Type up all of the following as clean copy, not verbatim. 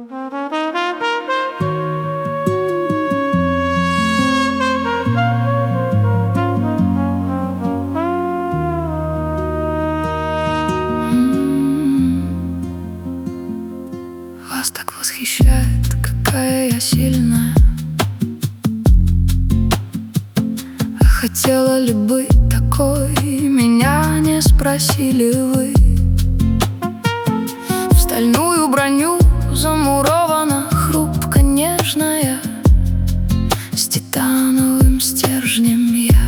Вас так восхищает, какая я сильная. А хотела ли быть такой, меня не спросили вы. В стальную броню замурована, хрупко нежная, с титановым стержнем я.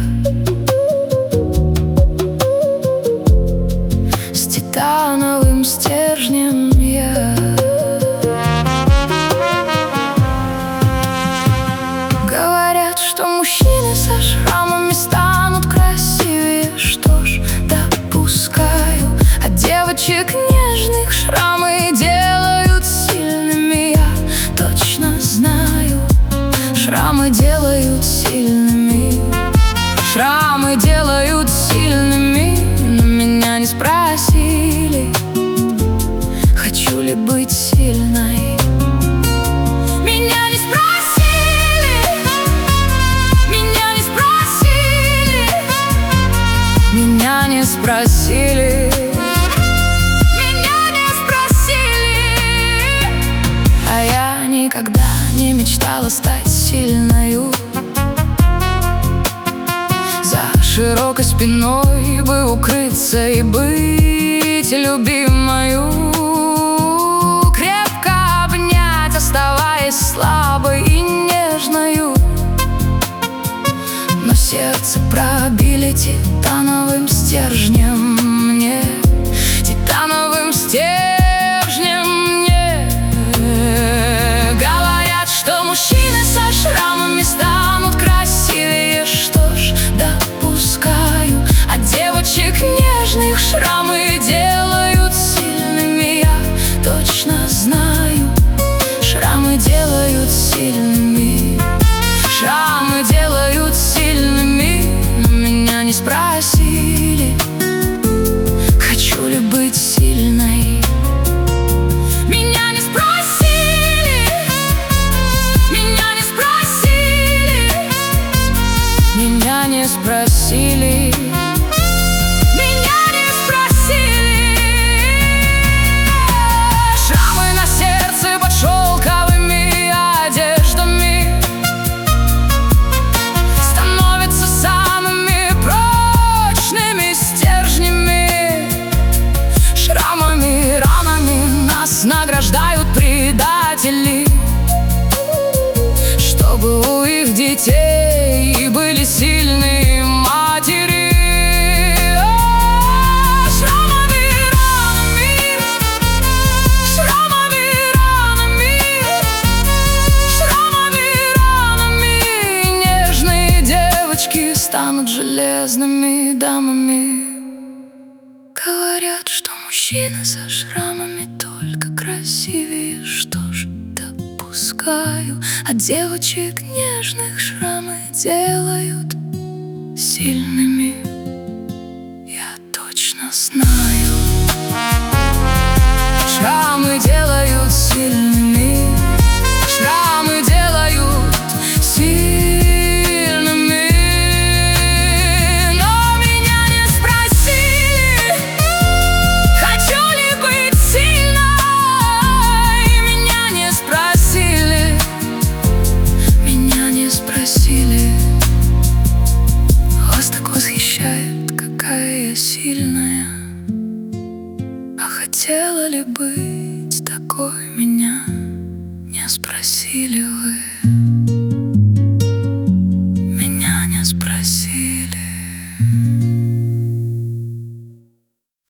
С титановым стержнем я. Говорят, что мужчины со шрамами станут красивее. Что ж, допускаю. А девочек нежных шрамы делают сильными, я точно знаю. Шрамы делают сильными. Шрамы делают сильными. Но меня не спросили, хочу ли быть сильной. Меня не спросили. Меня не спросили. Меня не спросили. Меня не спросили. А я никогда не мечтала стать сильною. За широкой спиной бы укрыться и быть любимою. Крепко обнять, оставаясь слабой и нежною. Но сердце пробили титановым стержнем мне. Титановым стержнем мне. Говорят, что мужчины со шрамами станут красивее. Что ж, допускаю. А девочек нежных шрамы делают сильными, я точно знаю. Шрамы делают сильными. Шрамы делают сильными. Но меня не спросили, хочу ли быть сильной. Меня не спросили. Меня не спросили. Меня не спросили. Меня не спросили. Шрамы на сердце под шелковыми одеждами становятся самыми прочными стержнями. Шрамами, ранами нас награждают предатели, чтобы у их детей были сильные матери. Шрамами, ранами, шрамами, ранами, шрамами, ранами нежные девочки станут железными дамами. Говорят, что мужчины со шрамами только красивее. Что ж, допускаю. А девочек нежных шрамы делают сильными, я точно знаю. Шрамы делают сильными. Шрамы делают сильными. Но меня не спросили, хочу ли быть сильной. Меня не спросили. Меня не спросили. Вас так восхищает, какая я сильная. А хотела ли быть такой, меня не спросили вы.